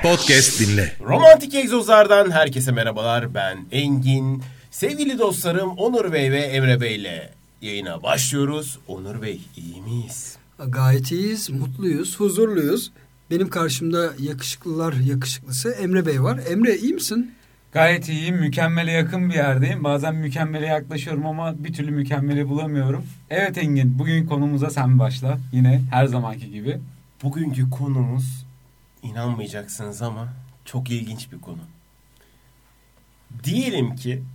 Podcast dinle. Romantik Egzozlar'dan herkese merhabalar. Ben Engin. Sevgili dostlarım Onur Bey ve Emre Bey ile yayına başlıyoruz. Onur Bey, iyi miyiz? Gayet iyiyiz, mutluyuz, huzurluyuz. Benim karşımda yakışıklılar yakışıklısı Emre Bey var. Emre, iyi misin? Gayet iyiyim. Mükemmele yakın bir yerdeyim. Bazen mükemmele yaklaşıyorum ama bir türlü mükemmeli bulamıyorum. Evet Engin, bugün konumuza sen başla. Yine her zamanki gibi. Bugünkü konumuz, inanmayacaksınız ama çok ilginç bir konu. Diyelim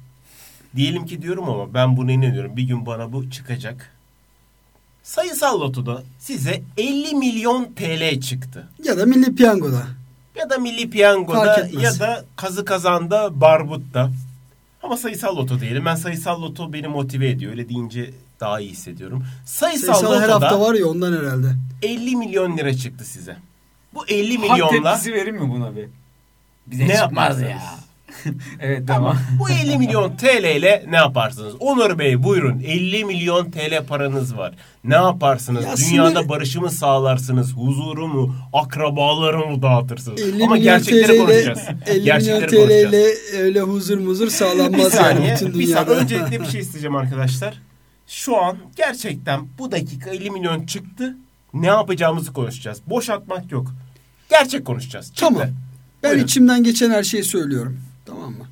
ki diyorum ama ben buna inanıyorum. Bir gün bana bu çıkacak. Sayısal lotoda size 50 milyon TL çıktı. Ya da Milli Piyango'da. Ya da Milli Piyango'da ya da kazı kazanda, barbutta. Ama sayısal loto diyelim. Ben sayısal loto beni motive ediyor. Öyle deyince daha iyi hissediyorum. Sayısal lotoda her hafta var ya, ondan herhalde. 50 milyon lira çıktı size. Bu 50 Hak milyonla... tepkisi verir mi buna bir? Bize ne çıkmaz yaparsınız? ya. Evet, Tamam. tamam. Bu 50 milyon TL ile ne yaparsınız? Onur Bey, buyurun. 50 milyon TL paranız var. Ne yaparsınız? Ya Dünyada şimdi... barışı mı sağlarsınız? Huzuru mu? Akrabaları mı dağıtırsınız? 50 Ama milyon gerçekleri konuşacağız. 50 milyon Gerçekleri TL konuşacağız. ile öyle huzur sağlanmaz Bir saniye, yani bütün bir dünyada. saniye. Öncelikle bir şey isteyeceğim arkadaşlar. Şu an gerçekten bu dakika 50 milyon çıktı. Ne yapacağımızı konuşacağız. Boş atmak yok. Gerçek konuşacağız. Çıktı. Tamam. Ben Buyurun. içimden geçen her şeyi söylüyorum. Tamam mı?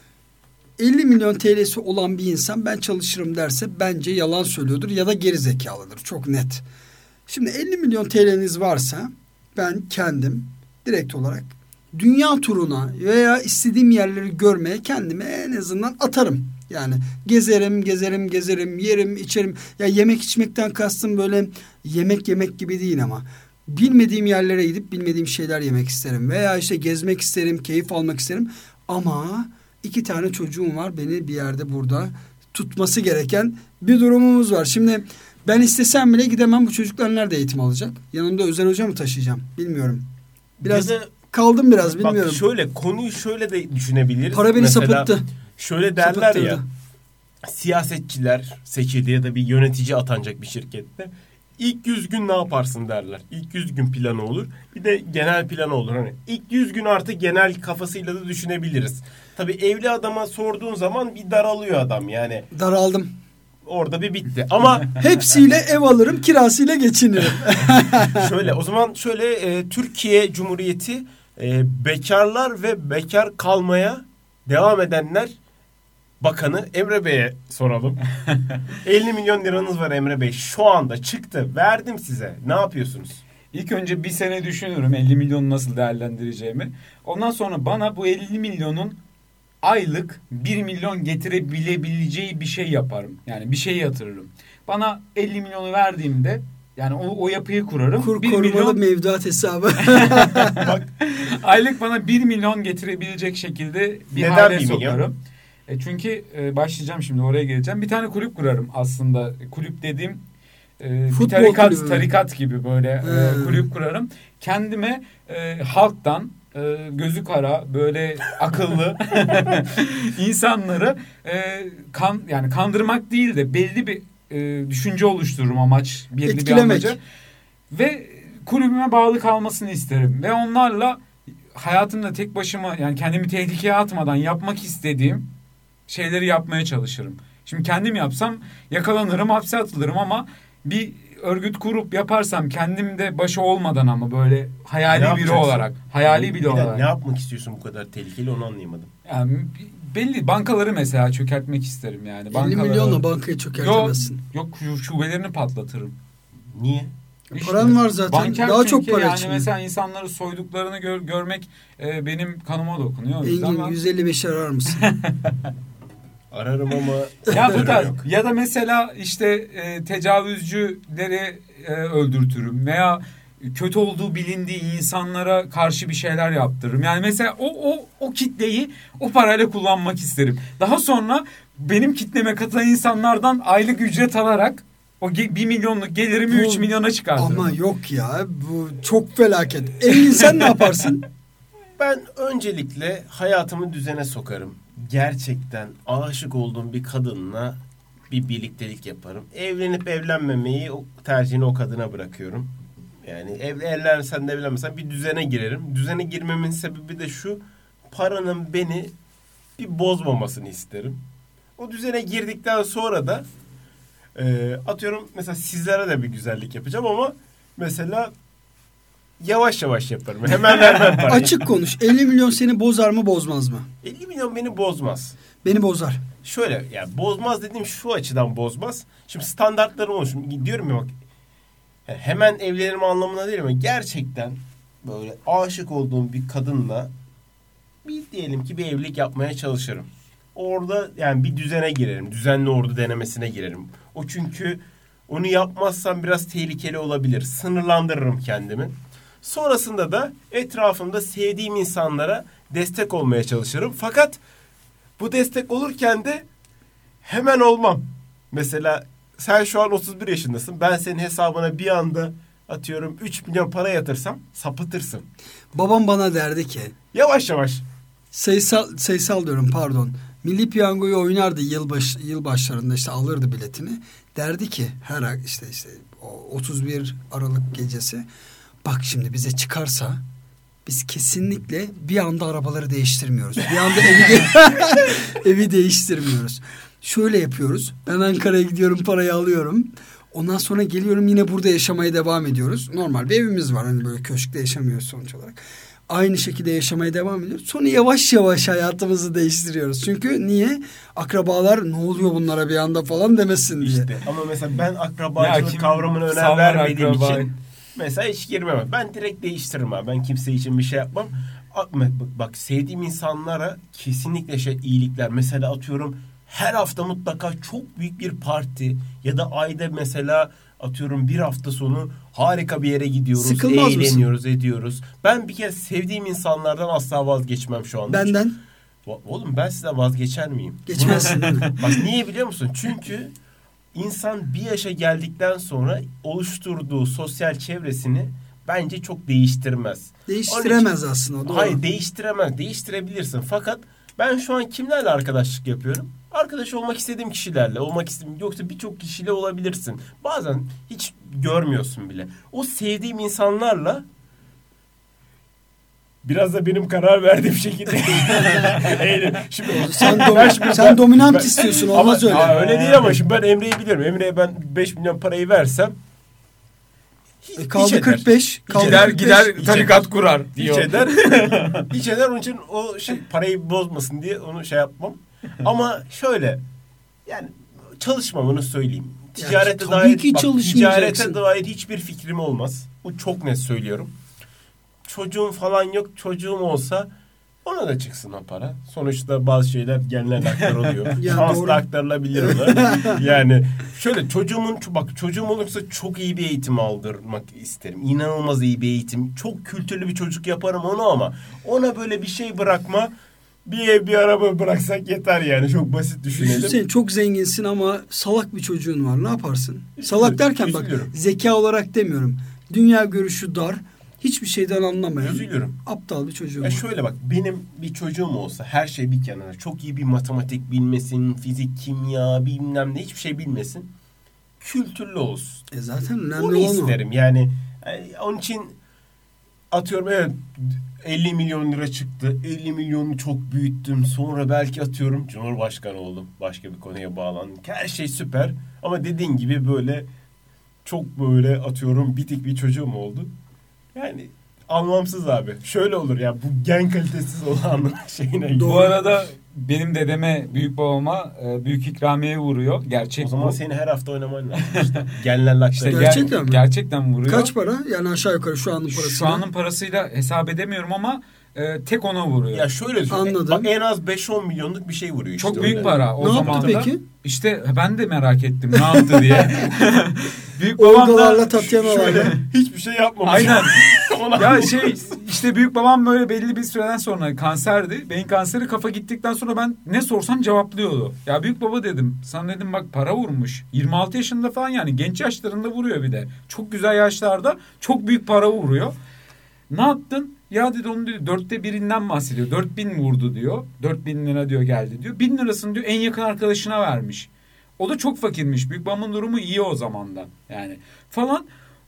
50 milyon TL'si olan bir insan ben çalışırım derse bence yalan söylüyordur ya da geri zekalıdır. Çok net. Şimdi 50 milyon TL'niz varsa ben kendim direkt olarak dünya turuna veya istediğim yerleri görmeye kendimi en azından atarım. Yani gezerim, yerim, içerim. Ya yemek içmekten kastım böyle yemek gibi değil ama bilmediğim yerlere gidip bilmediğim şeyler yemek isterim. Veya işte gezmek isterim, keyif almak isterim. Ama 2 tane çocuğum var. Beni bir yerde burada tutması gereken bir durumumuz var. Şimdi ben istesem bile gidemem. Bu çocuklar nerede eğitim alacak? Yanımda özel hoca mı taşıyacağım? Bilmiyorum. Biraz kaldım biraz, bilmiyorum. Bak şöyle, konuyu şöyle de düşünebiliriz. Para beni sapıttı. Şöyle derler ya. Sapıttırdı. Siyasetçiler seçildi ya da bir yönetici atanacak bir şirkette. İlk 100 gün ne yaparsın derler. İlk 100 gün planı olur. Bir de genel planı olur. Hani ilk 100 gün artık genel kafasıyla da düşünebiliriz. Tabii evli adama sorduğun zaman bir daralıyor adam yani. Daraldım. Orada bir bitti. Ama hepsiyle ev alırım, kirasıyla geçinirim. şöyle Türkiye Cumhuriyeti bekarlar ve bekar kalmaya devam edenler Bakanı Emre Bey'e soralım. 50 milyon liranız var Emre Bey. Şu anda çıktı. Verdim size. Ne yapıyorsunuz? İlk önce bir sene düşünürüm 50 milyonu nasıl değerlendireceğimi. Ondan sonra bana bu 50 milyonun aylık 1 milyon getirebileceği bir şey yaparım. Yani bir şey yatırırım. Bana 50 milyonu verdiğimde yani o yapıyı kurarım. Kur korumalı mevduat hesabı. Bak, aylık bana 1 milyon getirebilecek şekilde bir neden hale 1 milyon? sokarım. Çünkü başlayacağım şimdi, oraya geleceğim. Bir tane kulüp kurarım aslında. Kulüp dediğim bir tarikat gibi böyle kulüp kurarım. Kendime halktan gözü kara böyle akıllı insanları yani kandırmak değil de belli bir düşünce oluştururum, amaç belli etkilemek. bir amacı ve kulübüme bağlı kalmasını isterim ve onlarla hayatımda tek başıma, yani kendimi tehlikeye atmadan yapmak istediğim şeyleri yapmaya çalışırım. Şimdi kendim yapsam yakalanırım, hapse atılırım ama bir örgüt kurup yaparsam kendim de başı olmadan ama böyle hayali biri olarak. Ne yapmak istiyorsun bu kadar tehlikeli, onu anlayamadım. Yani belli bankaları mesela çökertmek isterim yani. 50 milyonla bankayı çökertemezsin. Yok, şubelerini patlatırım. Niye? Paran var zaten. Banker daha çok para yani için. mesela insanları soyduklarını görmek benim kanıma dokunuyor. Engin 155 arar mısın? Ararım ama ya bu tarz, ya da mesela işte tecavüzcüleri öldürtürüm veya kötü olduğu bilindiği insanlara karşı bir şeyler yaptırırım. Yani mesela o kitleyi o parayla kullanmak isterim. Daha sonra benim kitleme katılan insanlardan aylık ücret alarak o 1 milyonluk gelirimi 3 milyona çıkartırım. Ama yok ya, bu çok felaket. Engin, sen ne yaparsın? Ben öncelikle hayatımı düzene sokarım. Gerçekten aşık olduğum bir kadınla bir birliktelik yaparım. Evlenip evlenmemeyi tercihini o kadına bırakıyorum. Yani evlensen de evlenmesen bir düzene girerim. Düzene girmemin sebebi de şu: paranın beni bir bozmamasını isterim. O düzene girdikten sonra da atıyorum mesela sizlere de bir güzellik yapacağım ama mesela yavaş yavaş yaparım. Hemen vermem parayı. Açık konuş. 50 milyon seni bozar mı bozmaz mı? 50 milyon beni bozmaz. Beni bozar. Şöyle yani bozmaz dediğim şu açıdan bozmaz. Şimdi standartlarım olmuş. Diyorum ya bak, yani hemen evlenirim anlamına değil ama gerçekten böyle aşık olduğum bir kadınla bir diyelim ki bir evlilik yapmaya çalışırım. Orada yani bir düzene girerim. Düzenli ordu denemesine girerim. O çünkü onu yapmazsam biraz tehlikeli olabilir. Sınırlandırırım kendimi. Sonrasında da etrafımda sevdiğim insanlara destek olmaya çalışırım. Fakat bu destek olurken de hemen olmam. Mesela sen şu an 31 yaşındasın. Ben senin hesabına bir anda atıyorum 3 milyon para yatırsam sapıtırsın. Babam bana derdi ki Yavaş yavaş. sayısal diyorum pardon. Milli Piyango'yu oynardı yıl başlarında işte alırdı biletini. Derdi ki her ay işte o 31 Aralık gecesi bak şimdi bize çıkarsa biz kesinlikle bir anda arabaları değiştirmiyoruz. Bir anda evi değiştirmiyoruz. Şöyle yapıyoruz. Ben Ankara'ya gidiyorum, parayı alıyorum. Ondan sonra geliyorum, yine burada yaşamaya devam ediyoruz. Normal bir evimiz var. Hani böyle köşkte yaşamıyoruz sonuç olarak. Aynı şekilde yaşamaya devam ediyoruz. Sonra yavaş yavaş hayatımızı değiştiriyoruz. Çünkü niye? Akrabalar ne oluyor bunlara bir anda falan demesin diye. İşte ama mesela ben akrabacılık kavramına önem vermediğim için mesela hiç girmem. Ben direkt değiştiririm abi. Ben kimse için bir şey yapmam. Bak sevdiğim insanlara kesinlikle iyilikler. Mesela atıyorum her hafta mutlaka çok büyük bir parti ya da ayda mesela atıyorum bir hafta sonu harika bir yere gidiyoruz. Sıkılmaz eğleniyoruz, ediyoruz. Ben bir kere sevdiğim insanlardan asla vazgeçmem şu anda. Benden? Oğlum ben size vazgeçer miyim? Geçmezsin değil mi? Bak niye biliyor musun? Çünkü insan bir yaşa geldikten sonra oluşturduğu sosyal çevresini bence çok değiştirmez. Değiştiremez aslında. Doğru. Hayır değiştiremez. Değiştirebilirsin. Fakat ben şu an kimlerle arkadaşlık yapıyorum? Arkadaş olmak istediğim kişilerle olmak istediğim, yoksa birçok kişiyle olabilirsin. Bazen hiç görmüyorsun bile. O sevdiğim insanlarla biraz da benim karar verdiğim şekilde. Şimdi sen dominant istiyorsun, olmaz öyle. Öyle değil ama şimdi ben Emre'yi biliyorum. Emre'ye ben 5 milyon parayı versem kaldı 45. Gider tarikat kurar diyor. Hiç eder. Onun için o parayı bozmasın diye onu yapmam. Ama şöyle yani çalışmam, onu söyleyeyim. Ticarete dair hiçbir fikrim olmaz. Bu çok net söylüyorum. Çocuğum falan yok. Çocuğum olsa ona da çıksın o para. Sonuçta bazı şeyler genlerle aktarılıyor. Şansla aktarılabilir o da. Yani şöyle çocuğum olursa çok iyi bir eğitim aldırmak isterim. İnanılmaz iyi bir eğitim. Çok kültürlü bir çocuk yaparım onu, ama ona böyle bir şey bırakma. Bir ev bir araba bıraksak yeter yani. Çok basit düşünelim. Düşünsene, çok zenginsin ama salak bir çocuğun var. Ne yaparsın? Salak derken bak, zeka olarak demiyorum. Dünya görüşü dar. Hiçbir şeyden anlamayan. Üzülürüm. Aptal bir çocuğum var. Şöyle bak, benim bir çocuğum olsa, her şey bir kenara, çok iyi bir matematik bilmesin, fizik, kimya bilmem ne, hiçbir şey bilmesin. Kültürlü olsun. Zaten önemli onu isterim. Yani onun için atıyorum evet 50 milyon lira çıktı. 50 milyonu çok büyüttüm. Sonra belki atıyorum Cumhurbaşkanı oldum. Başka bir konuya bağlandım. Her şey süper. Ama dediğin gibi böyle çok böyle atıyorum bitik bir çocuğum oldu. Yani anlamsız abi. Şöyle olur ya, bu gen kalitesiz olan şeyine. Bu arada benim dedeme, büyük babama büyük ikramiye vuruyor. Gerçek. O zaman seni her hafta oynaman lazım. İşte. Genlerle aktarıyor. Gerçekten mi? Gerçekten vuruyor. Kaç para? Yani aşağı yukarı şu anın parasıyla. Şu anın parasıyla hesap edemiyorum ama tek ona vuruyor. Ya şöyle düşün. Anladım. Bak en az 5-10 milyonluk bir şey vuruyor işte. Çok büyük para o zaman. Ne yaptı peki? İşte ben de merak ettim ne yaptı diye. Büyük babam da şöyle hiçbir şey yapmamış. Aynen. Ya işte büyük babam böyle belli bir süreden sonra kanserdi. Beyin kanseri, kafa gittikten sonra ben ne sorsam cevaplıyordu. Ya büyük baba dedim. Sana dedim bak para vurmuş. 26 yaşında falan, yani genç yaşlarında vuruyor bir de. Çok güzel yaşlarda çok büyük para vuruyor. Ne yaptın? Ya dedi onu diyor 1/4'inden bahsediyor. 4.000 vurdu diyor. 4.000 lira diyor geldi diyor. 1.000 lirasını diyor en yakın arkadaşına vermiş. O da çok fakirmiş. Büyük babamın durumu iyi o zamandan. Yani falan.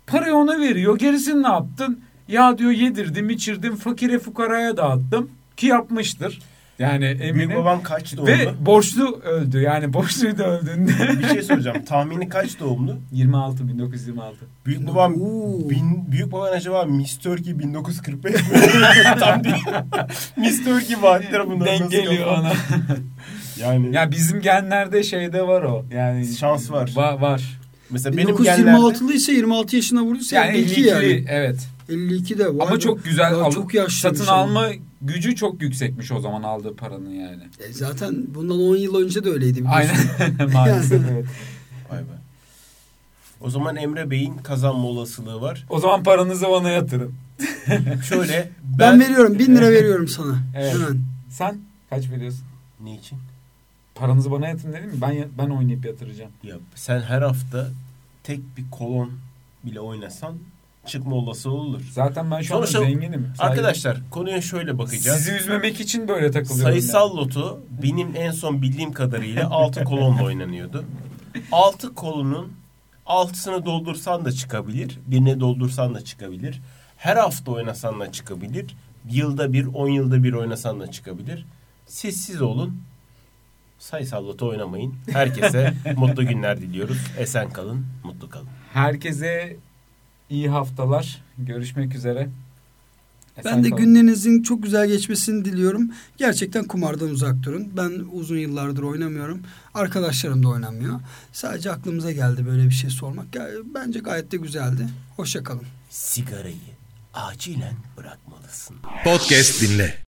Parayı ona veriyor. Gerisini ne yaptın? Ya diyor yedirdim, içirdim, fakire fukaraya dağıttım. Ki yapmıştır. Yani eminim. Büyük babam kaç doğumlu? Ve borçlu öldü. Yani borçluydu öldüğünde. Bir şey soracağım. Tahmini kaç doğumlu? 1926. Büyük babam büyük baban acaba Miss Turkey 1945 mi? Tam değil. Miss Turkey vaatleri bundan Denk geliyor ona. Yani Ya bizim genlerde şeyde var o. Yani şans var. Var. Mesela benim genlerde 1926'lı ise 26 yaşına vurduysa yani 52 52 yani. evet. 52 de var. Ama çok güzel çok yaşlıymış satın alma gücü çok yüksekmiş o zaman aldığı paranın yani. Zaten bundan 10 yıl önce de öyleydi biliyorsun. Aynen. Maalesef evet. Vay be. O zaman Emre Bey'in kazanma olasılığı var. O zaman paranızı bana yatırın. Şöyle Ben veriyorum 1000 lira veriyorum sana. Evet. Hemen. Sen kaç veriyorsun? Ne için? Paranızı bana yatırın dedim mi? Ben oynayıp yatıracağım. Ya sen her hafta tek bir kolon bile oynasan çıkma olasılığı olur. Zaten ben şu anda Sonuçta zenginim. Arkadaşlar konuya şöyle bakacağız. Sizi üzmemek için böyle takılıyorum. Sayısal loto benim en son bildiğim kadarıyla 6 kolonla oynanıyordu. 6 kolonun 6'sını doldursan da çıkabilir. Birini doldursan da çıkabilir. Her hafta oynasan da çıkabilir. Yılda bir, 10 yılda bir oynasan da çıkabilir. Siz olun. Sayısal loto oynamayın. Herkese mutlu günler diliyoruz. Esen kalın, mutlu kalın. Herkese iyi haftalar. Görüşmek üzere. Ben de günlerinizin çok güzel geçmesini diliyorum. Gerçekten kumardan uzak durun. Ben uzun yıllardır oynamıyorum. Arkadaşlarım da oynamıyor. Sadece aklımıza geldi böyle bir şey sormak. Bence gayet de güzeldi. Hoşça kalın. Sigarayı acilen bırakmalısın. Podcast dinle.